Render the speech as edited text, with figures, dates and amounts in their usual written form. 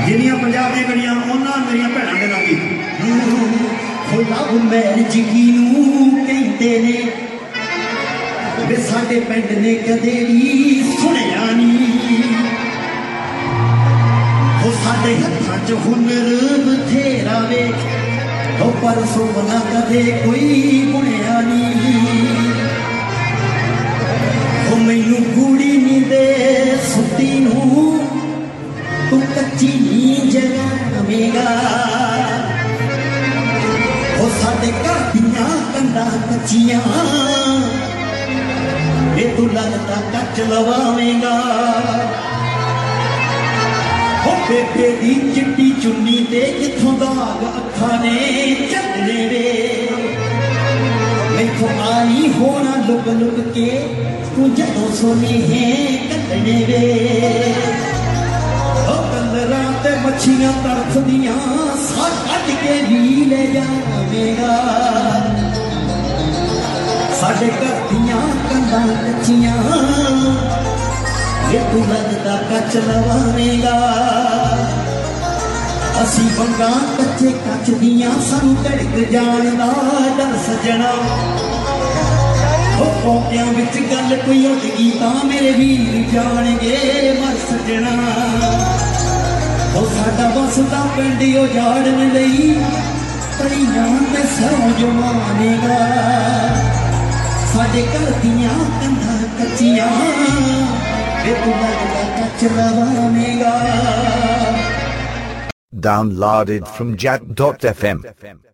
जिन्नियां पंजाब दी गलियां उन्हां मेरियां भैणां दे नाल गीत हो लव मैरिज किनू कहते ने वे साडे पिंड ने कदे भी सुनिया नहीं हो साडे हत्थां च हुनर बथेरा वे हो पर सोना कदे कोई बुनिया नहीं हो मैनू कूड़ी नी दे सुती नू तू कच्ची नी जगावेगा हो साडे घर दियां कंधां कच्चियां वे तू लगदा कच लवावेगा हो बेबे दी चिट्टी चुन्नी ते किथों दाग अखां ने चलने वे मैथों आई होना लुक लुक के तू जदों सोने है कटने वे हो कंदरां ते मच्छियां तरफदियां सा कट के भी ले जावेगा साडे घर दियां कंधां कच्चियां वे तू लगदा कच लवावेगा असी बंगा कच्चे कच दियां सानू धड़क जाण दा डर सजना हो पौकियां विच गल कोई उठ गई तां मेरे वीर जाणगे मर सजना हो साडा बसदा पिंड उजाड़न लई कड़ियां ते सौ जवानेगा साडे घर दियां कंधां कच्चियां वे तू लगदा कच लवावेगा Downloaded from Jack.fm.